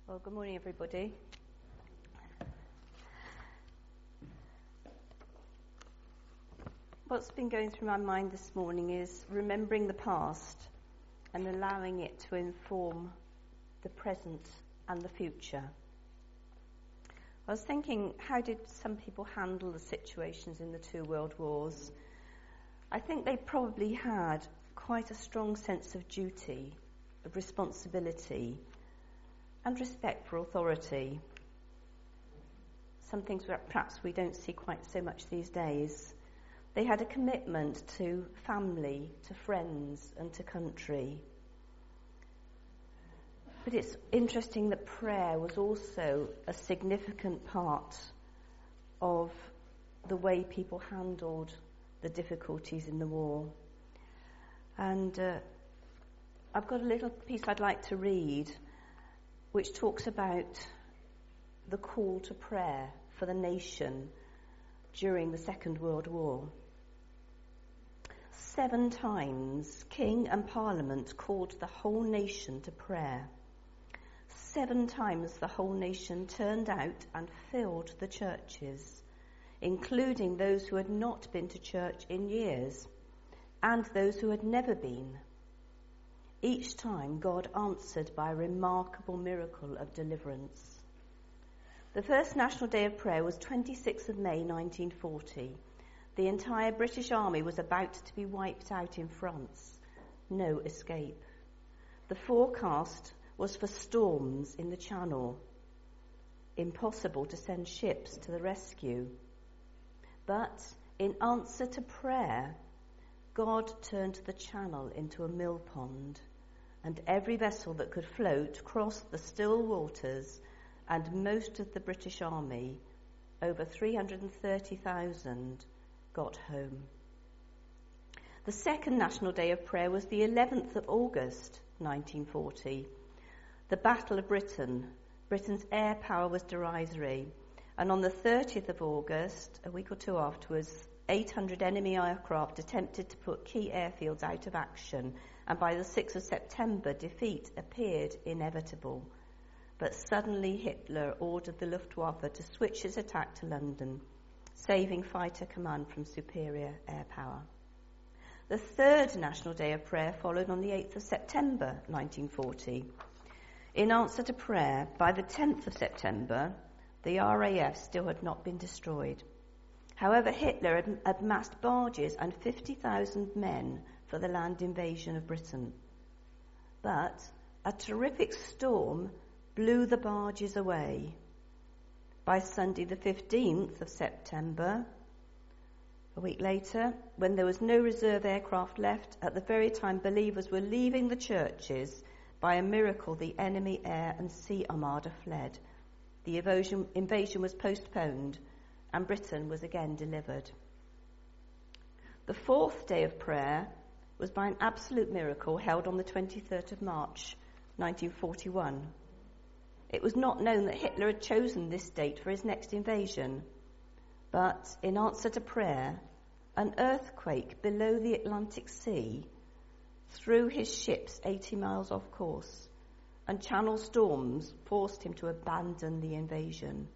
Well, good morning, everybody. What's been going through my mind this morning is remembering the past and allowing it to inform the present and the future. I was thinking, how did some people handle the situations in the two world wars? I think they probably had quite a strong sense of duty, of responsibility, and respect for authority. Some things that perhaps we don't see quite so much these days. They had a commitment to family, to friends, and to country. But it's interesting that prayer was also a significant part of the way people handled the difficulties in the war. And I've got a little piece I'd like to read which talks about the call to prayer for the nation during the Second World War. 7 times, King and Parliament called the whole nation to prayer. 7 times the whole nation turned out and filled the churches, including those who had not been to church in years and those who had never been. Each time, God answered by a remarkable miracle of deliverance. The first National Day of Prayer was 26th of May 1940. The entire British Army was about to be wiped out in France. No escape. The forecast was for storms in the Channel. Impossible to send ships to the rescue. But in answer to prayer, God turned the Channel into a mill pond, and every vessel that could float crossed the still waters, and most of the British Army, over 330,000, got home. The second National Day of Prayer was the 11th of August, 1940. The Battle of Britain. Britain's air power was derisory, and on the 30th of August, a week or two afterwards, 800 enemy aircraft attempted to put key airfields out of action, and by the 6th of September, defeat appeared inevitable. But suddenly Hitler ordered the Luftwaffe to switch its attack to London, saving fighter command from superior air power. The third National Day of Prayer followed on the 8th of September 1940. In answer to prayer, by the 10th of September, the RAF still had not been destroyed. However, Hitler had amassed barges and 50,000 men for the land invasion of Britain. But a terrific storm blew the barges away. By Sunday the 15th of September, a week later, when there was no reserve aircraft left, at the very time believers were leaving the churches, by a miracle the enemy air and sea armada fled. The invasion was postponed, and Britain was again delivered. The fourth day of prayer was by an absolute miracle held on the 23rd of March 1941. It was not known that Hitler had chosen this date for his next invasion, but in answer to prayer, an earthquake below the Atlantic Sea threw his ships 80 miles off course, and Channel storms forced him to abandon the invasion.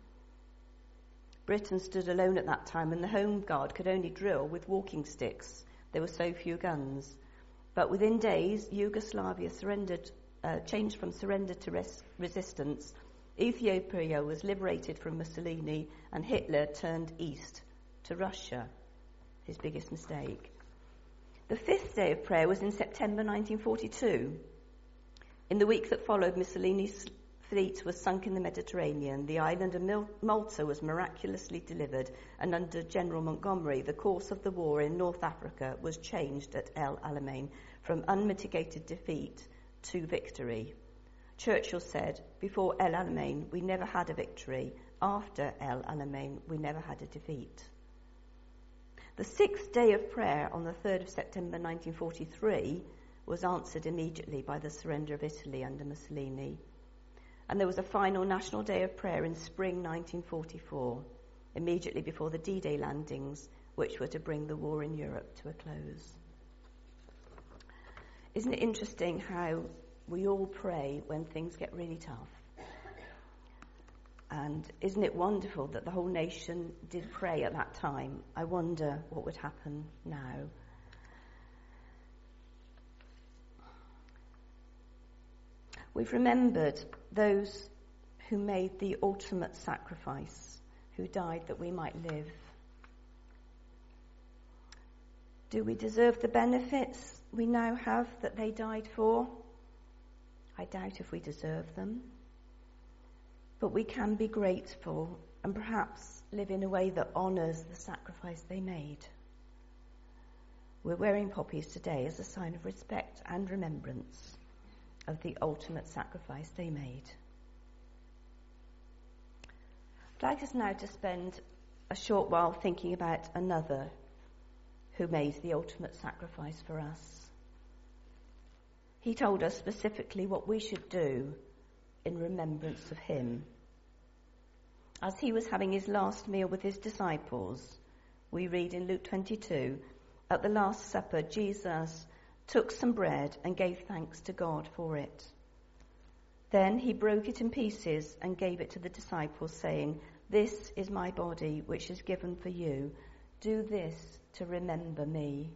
Britain stood alone at that time, and the Home Guard could only drill with walking sticks. There were so few guns. But within days, Yugoslavia changed from surrender to resistance. Ethiopia was liberated from Mussolini, and Hitler turned east to Russia, his biggest mistake. The fifth day of prayer was in September 1942. In the week that followed, Mussolini's fleet was sunk in the Mediterranean. The island of Malta was miraculously delivered, and under General Montgomery, the course of the war in North Africa was changed at El Alamein from unmitigated defeat to victory. Churchill said, "Before El Alamein, we never had a victory. After El Alamein, we never had a defeat." The sixth day of prayer on the 3rd of September 1943 was answered immediately by the surrender of Italy under Mussolini. And there was a final National Day of Prayer in spring 1944, immediately before the D-Day landings, which were to bring the war in Europe to a close. Isn't it interesting how we all pray when things get really tough? And isn't it wonderful that the whole nation did pray at that time? I wonder what would happen now. We've remembered those who made the ultimate sacrifice, who died that we might live. Do we deserve the benefits we now have that they died for? I doubt if we deserve them. But we can be grateful and perhaps live in a way that honours the sacrifice they made. We're wearing poppies today as a sign of respect and remembrance of the ultimate sacrifice they made. I'd like us now to spend a short while thinking about another who made the ultimate sacrifice for us. He told us specifically what we should do in remembrance of him. As he was having his last meal with his disciples, we read in Luke 22, at the Last Supper, Jesus took some bread and gave thanks to God for it. Then he broke it in pieces and gave it to the disciples, saying, "This is my body, which is given for you. Do this to remember me."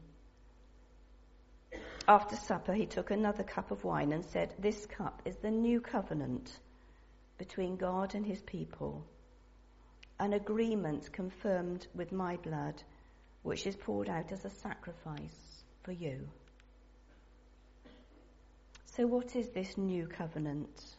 After supper, he took another cup of wine and said, "This cup is the new covenant between God and his people, an agreement confirmed with my blood, which is poured out as a sacrifice for you." So what is this new covenant?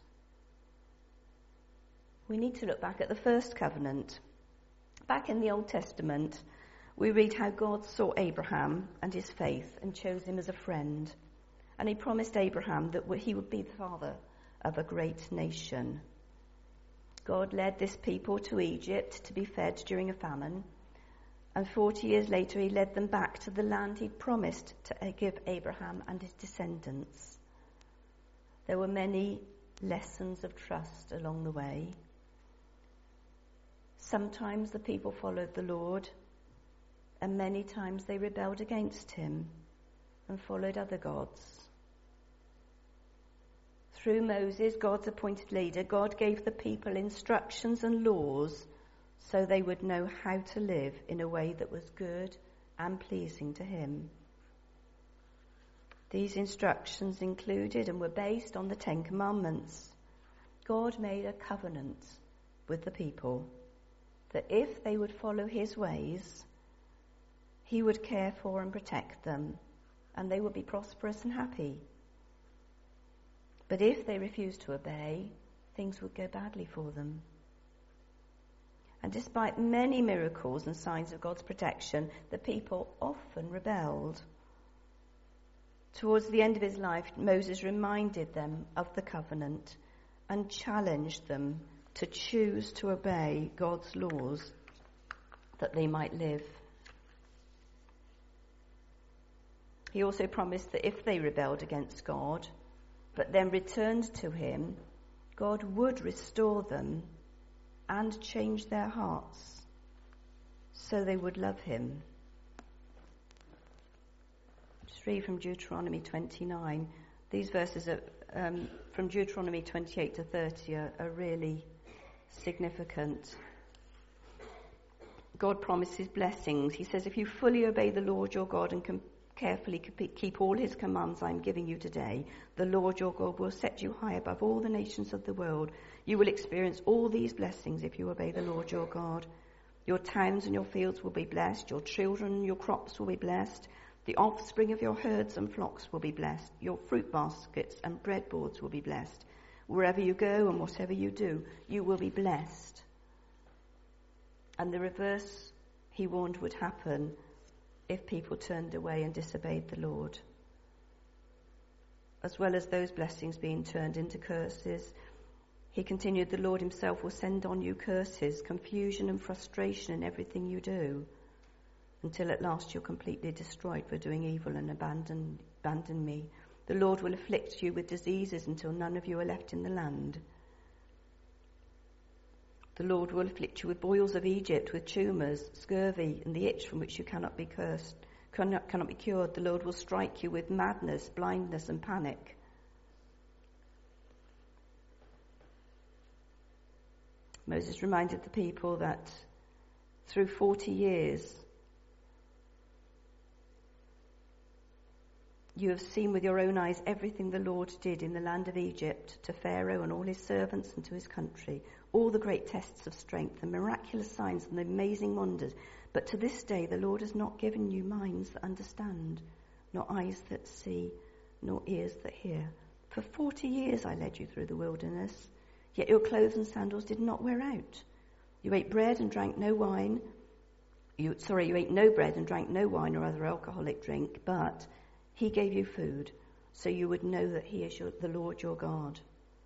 We need to look back at the first covenant. Back in the Old Testament, we read how God saw Abraham and his faith and chose him as a friend. And he promised Abraham that he would be the father of a great nation. God led this people to Egypt to be fed during a famine. And 40 years later, he led them back to the land he'd promised to give Abraham and his descendants. There were many lessons of trust along the way. Sometimes the people followed the Lord, and many times they rebelled against him and followed other gods. Through Moses, God's appointed leader, God gave the people instructions and laws so they would know how to live in a way that was good and pleasing to him. These instructions included and were based on the Ten Commandments. God made a covenant with the people that if they would follow his ways, he would care for and protect them, and they would be prosperous and happy. But if they refused to obey, things would go badly for them. And despite many miracles and signs of God's protection, the people often rebelled. Towards the end of his life, Moses reminded them of the covenant and challenged them to choose to obey God's laws that they might live. He also promised that if they rebelled against God, but then returned to him, God would restore them and change their hearts so they would love him. Just read from Deuteronomy 29. These verses are, from Deuteronomy 28 to 30 are really significant. God promises blessings. He says, if you fully obey the Lord your God and carefully keep all his commands I'm giving you today, the Lord your God will set you high above all the nations of the world. You will experience all these blessings if you obey the Lord your God. Your towns and your fields will be blessed. Your children and your crops will be blessed. The offspring of your herds and flocks will be blessed. Your fruit baskets and breadboards will be blessed. Wherever you go and whatever you do, you will be blessed. And the reverse, he warned, would happen if people turned away and disobeyed the Lord. As well as those blessings being turned into curses, he continued, the Lord himself will send on you curses, confusion and frustration in everything you do, until at last you're completely destroyed for doing evil and abandon me. The Lord will afflict you with diseases until none of you are left in the land. The Lord will afflict you with boils of Egypt, with tumours, scurvy, and the itch from which you cannot be cured. The Lord will strike you with madness, blindness, and panic. Moses reminded the people that through 40 years you have seen with your own eyes everything the Lord did in the land of Egypt to Pharaoh and all his servants and to his country, all the great tests of strength, the miraculous signs and the amazing wonders. But to this day the Lord has not given you minds that understand, nor eyes that see, nor ears that hear. For 40 years I led you through the wilderness, yet your clothes and sandals did not wear out. You ate bread and drank no wine. You ate no bread and drank no wine or other alcoholic drink, but he gave you food, so you would know that he is the Lord your God.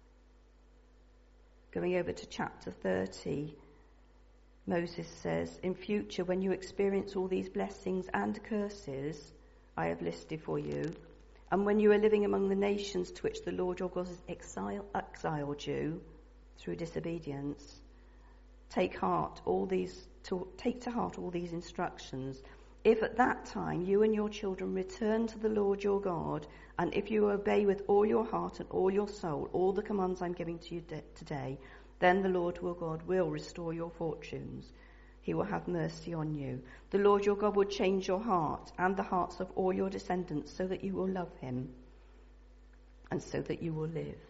Going over to chapter 30, Moses says, in future, when you experience all these blessings and curses I have listed for you, and when you are living among the nations to which the Lord your God has exiled you through disobedience, take to heart all these instructions. If at that time you and your children return to the Lord your God, and if you obey with all your heart and all your soul all the commands I'm giving to you today, then the Lord your God will restore your fortunes. He will have mercy on you. The Lord your God will change your heart and the hearts of all your descendants so that you will love him and so that you will live.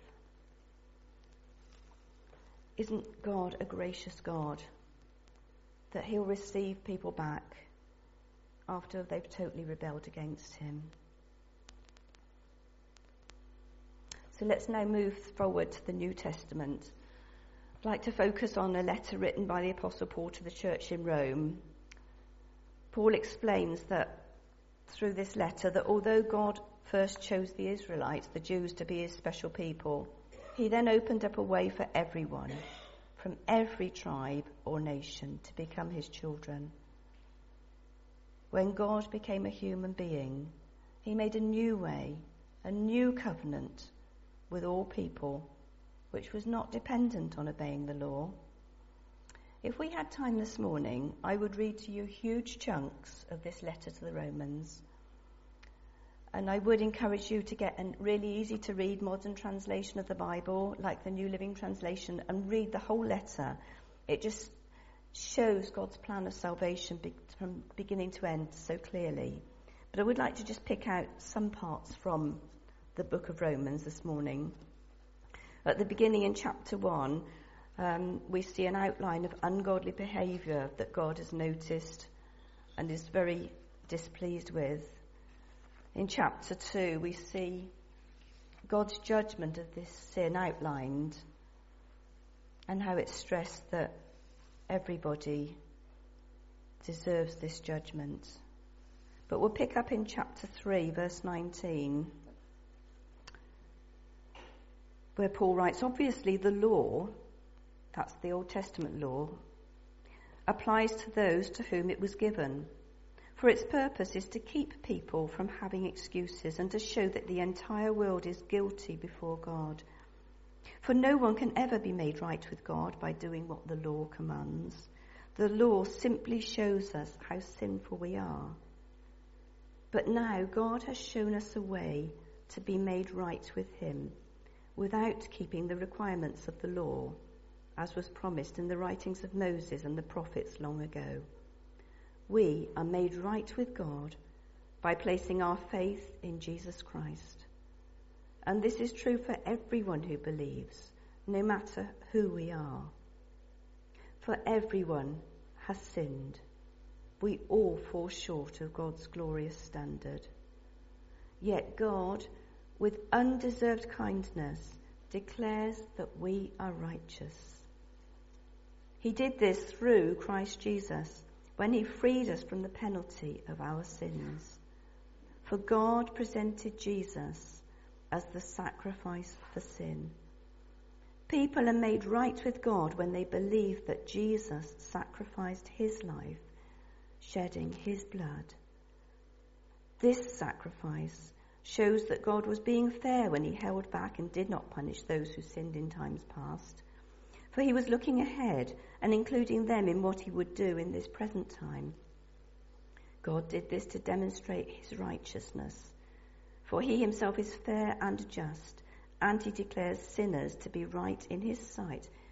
Isn't God a gracious God that he'll receive people back after they've totally rebelled against him? So let's now move forward to the New Testament. I'd like to focus on a letter written by the Apostle Paul to the church in Rome. Paul explains that through this letter that although God first chose the Israelites, the Jews, to be his special people, he then opened up a way for everyone from every tribe or nation to become his children. When God became a human being, he made a new way, a new covenant with all people, which was not dependent on obeying the law. If we had time this morning, I would read to you huge chunks of this letter to the Romans. And I would encourage you to get a really easy to read modern translation of the Bible, like the New Living Translation, and read the whole letter. It just shows God's plan of salvation from beginning to end so clearly. But I would like to just pick out some parts from the book of Romans this morning. At the beginning in chapter 1, we see an outline of ungodly behaviour that God has noticed and is very displeased with. In chapter 2, we see God's judgment of this sin outlined and how it's stressed that everybody deserves this judgment. But we'll pick up in chapter 3, verse 19, where Paul writes, obviously the law, that's the Old Testament law, applies to those to whom it was given. For its purpose is to keep people from having excuses and to show that the entire world is guilty before God. For no one can ever be made right with God by doing what the law commands. The law simply shows us how sinful we are. But now God has shown us a way to be made right with him without keeping the requirements of the law, as was promised in the writings of Moses and the prophets long ago. We are made right with God by placing our faith in Jesus Christ. And this is true for everyone who believes, no matter who we are. For everyone has sinned. We all fall short of God's glorious standard. Yet God, with undeserved kindness, declares that we are righteous. He did this through Christ Jesus, when he freed us from the penalty of our sins. For God presented Jesus as the sacrifice for sin. People are made right with God when they believe that Jesus sacrificed his life, shedding his blood. This sacrifice shows that God was being fair when he held back and did not punish those who sinned in times past. For he was looking ahead and including them in what he would do in this present time. God did this to demonstrate his righteousness. For he himself is fair and just, and he declares sinners to be right in his sight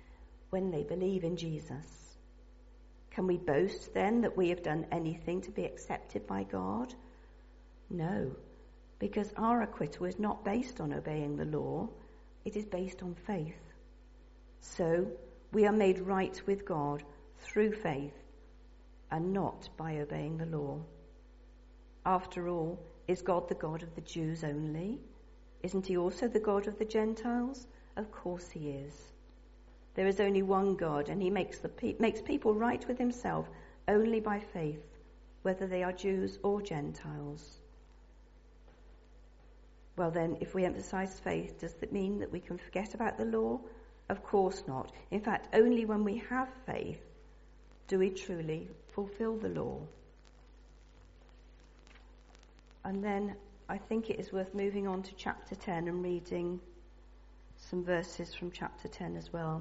when they believe in Jesus. Can we boast then that we have done anything to be accepted by God? No, because our acquittal is not based on obeying the law, it is based on faith. So we are made right with God through faith and not by obeying the law. After all, is God the God of the Jews only? Isn't he also the God of the Gentiles? Of course he is. There is only one God, and he makes people right with himself only by faith, whether they are Jews or Gentiles. Well then, if we emphasize faith, does that mean that we can forget about the law? Of course not. In fact, only when we have faith do we truly fulfill the law. And then I think it is worth moving on to chapter 10 and reading some verses from chapter 10 as well.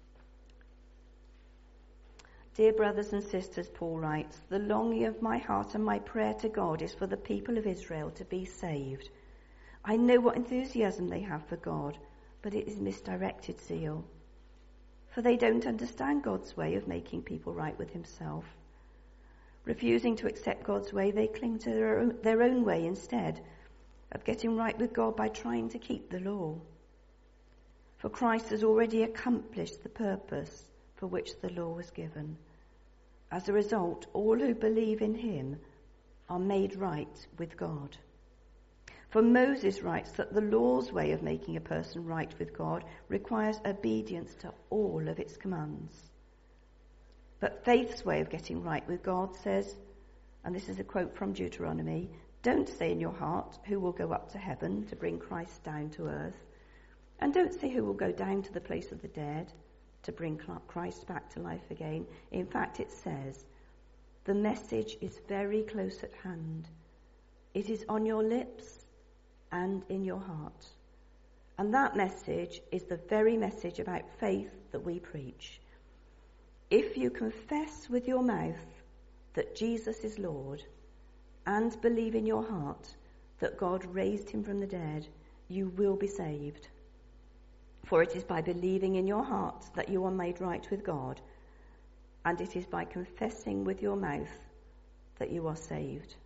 Dear brothers and sisters, Paul writes, the longing of my heart and my prayer to God is for the people of Israel to be saved. I know what enthusiasm they have for God, but it is misdirected zeal. For they don't understand God's way of making people right with himself. Refusing to accept God's way, they cling to their own way instead of getting right with God by trying to keep the law. For Christ has already accomplished the purpose for which the law was given. As a result, all who believe in him are made right with God. For Moses writes that the law's way of making a person right with God requires obedience to all of its commands. But faith's way of getting right with God says, and this is a quote from Deuteronomy, don't say in your heart who will go up to heaven to bring Christ down to earth, and don't say who will go down to the place of the dead to bring Christ back to life again. In fact, it says, the message is very close at hand. It is on your lips and in your heart. And that message is the very message about faith that we preach. If you confess with your mouth that Jesus is Lord and believe in your heart that God raised him from the dead, you will be saved. For it is by believing in your heart that you are made right with God, and it is by confessing with your mouth that you are saved.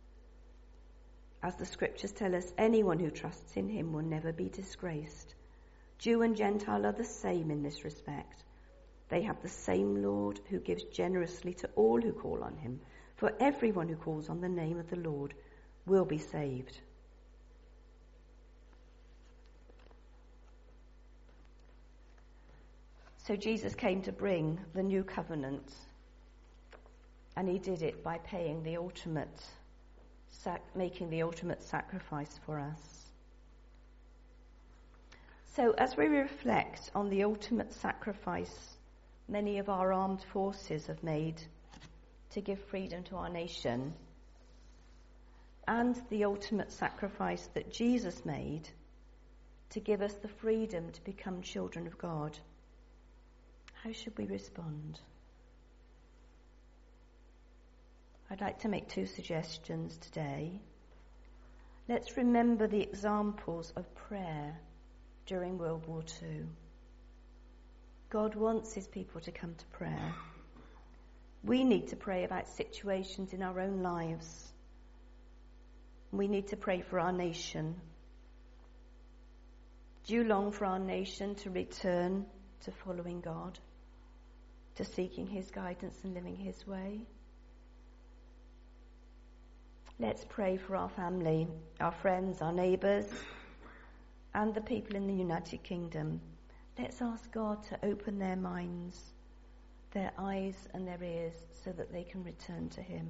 As the scriptures tell us, anyone who trusts in him will never be disgraced. Jew and Gentile are the same in this respect. They have the same Lord who gives generously to all who call on him. For everyone who calls on the name of the Lord will be saved. So Jesus came to bring the new covenant, and he did it by paying the ultimate, making the ultimate sacrifice for us. So as we reflect on the ultimate sacrifice many of our armed forces have made to give freedom to our nation, and the ultimate sacrifice that Jesus made to give us the freedom to become children of God, how should we respond? I'd like to make two suggestions today. Let's remember the examples of prayer during World War II. God wants his people to come to prayer. We need to pray about situations in our own lives. We need to pray for our nation. Do you long for our nation to return to following God, to seeking his guidance and living his way? Let's pray for our family, our friends, our neighbours, and the people in the United Kingdom. Let's ask God to open their minds, their eyes and their ears, so that they can return to him.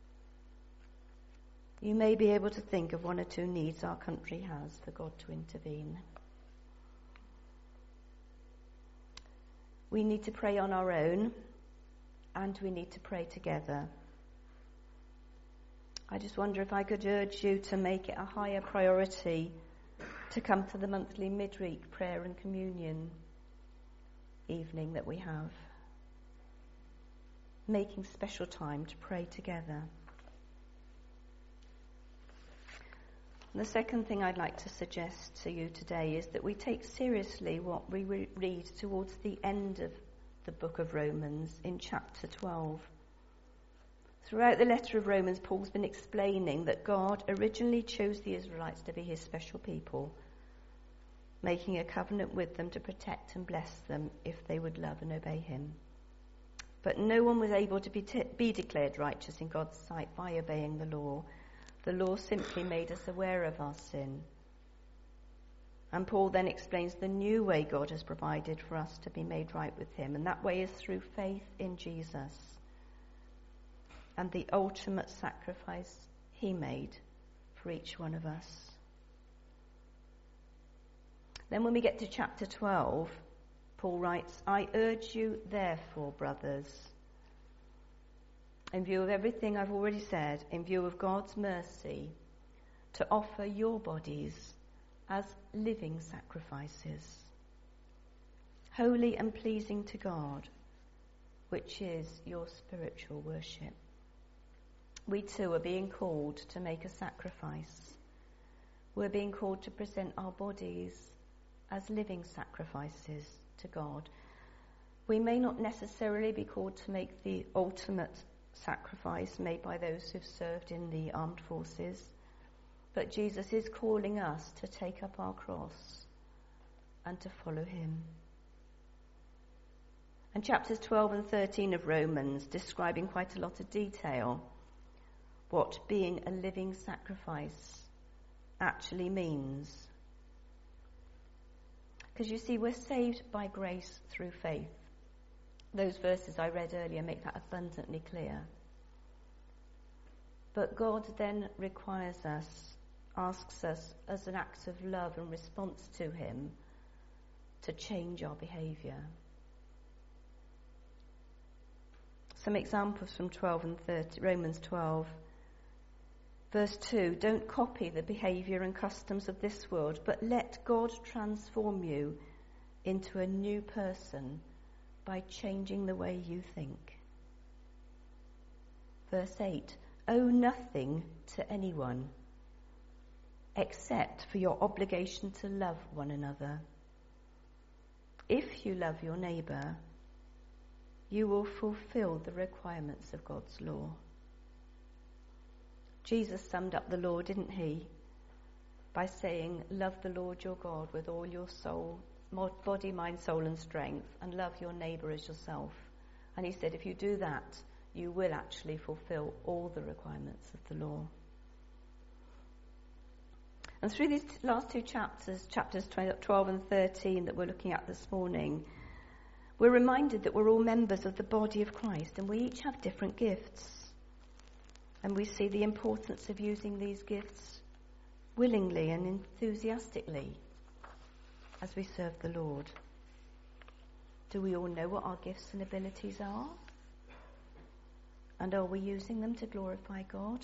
You may be able to think of one or two needs our country has for God to intervene. We need to pray on our own, and we need to pray together. I just wonder if I could urge you to make it a higher priority to come to the monthly midweek prayer and communion evening that we have. Making special time to pray together. And the second thing I'd like to suggest to you today is that we take seriously what we read towards the end of the book of Romans in chapter 12. Throughout the letter of Romans, Paul's been explaining that God originally chose the Israelites to be his special people, making a covenant with them to protect and bless them if they would love and obey him. But no one was able to be declared righteous in God's sight by obeying the law. The law simply made us aware of our sin. And Paul then explains the new way God has provided for us to be made right with him, and that way is through faith in Jesus and the ultimate sacrifice he made for each one of us. Then when we get to chapter 12, Paul writes, I urge you therefore, brothers, in view of everything I've already said, in view of God's mercy, to offer your bodies as living sacrifices, holy and pleasing to God, which is your spiritual worship. We too are being called to make a sacrifice. We're being called to present our bodies as living sacrifices to God. We may not necessarily be called to make the ultimate sacrifice made by those who've served in the armed forces, but Jesus is calling us to take up our cross and to follow him. And chapters 12 and 13 of Romans describe in quite a lot of detail what being a living sacrifice actually means. Because you see, we're saved by grace through faith. Those verses I read earlier make that abundantly clear. But God then requires us, asks us as an act of love and response to him, to change our behaviour. Some examples from 12 and 30, Romans 12. Verse 2, don't copy the behaviour and customs of this world, but let God transform you into a new person by changing the way you think. Verse 8, owe nothing to anyone except for your obligation to love one another. If you love your neighbour, you will fulfil the requirements of God's law. Jesus summed up the law, didn't he, by saying, love the Lord your God with all your soul, body, mind, soul and strength, and love your neighbour as yourself. And he said, if you do that, you will actually fulfill all the requirements of the law. And through these last two chapters 12 and 13 that we're looking at this morning, we're reminded that we're all members of the body of Christ, and we each have different gifts. And we see the importance of using these gifts willingly and enthusiastically as we serve the Lord. Do we all know what our gifts and abilities are? And are we using them to glorify God?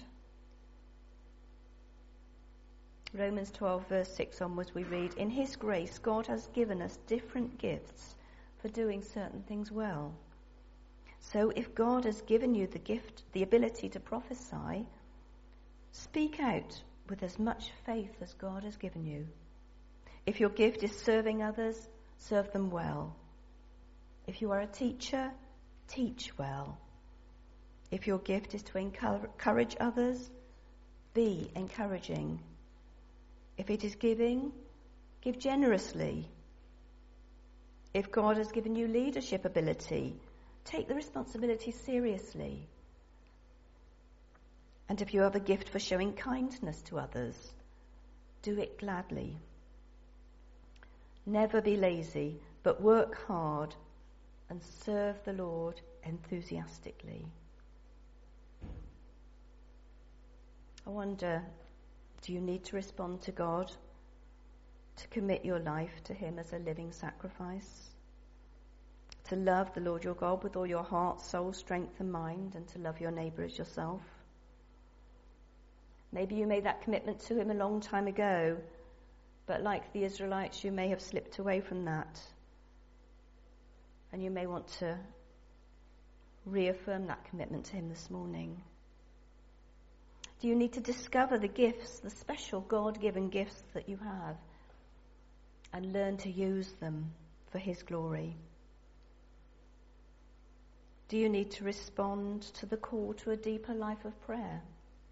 Romans 12 verse 6 onwards we read, in his grace God has given us different gifts for doing certain things well. So if God has given you the gift, the ability to prophesy, speak out with as much faith as God has given you. If your gift is serving others, serve them well. If you are a teacher, teach well. If your gift is to encourage others, be encouraging. If it is giving, give generously. If God has given you leadership ability, take the responsibility seriously. And if you have a gift for showing kindness to others, do it gladly. Never be lazy, but work hard and serve the Lord enthusiastically. I wonder, do you need to respond to God, to commit your life to him as a living sacrifice? To love the Lord your God with all your heart, soul, strength and mind, and to love your neighbour as yourself. Maybe you made that commitment to him a long time ago, but like the Israelites, you may have slipped away from that. And you may want to reaffirm that commitment to him this morning. Do you need to discover the gifts, the special God-given gifts that you have, and learn to use them for his glory? Do you need to respond to the call to a deeper life of prayer?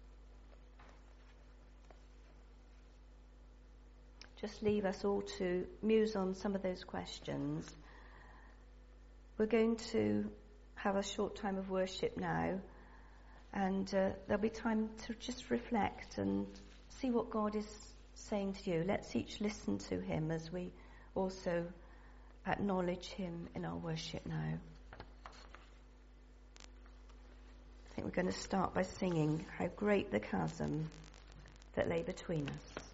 Just leave us all to muse on some of those questions. We're going to have a short time of worship now, and there'll be time to just reflect and see what God is saying to you. Let's each listen to him as we also acknowledge him in our worship now. I think we're going to start by singing "How Great the Chasm That Lay Between Us."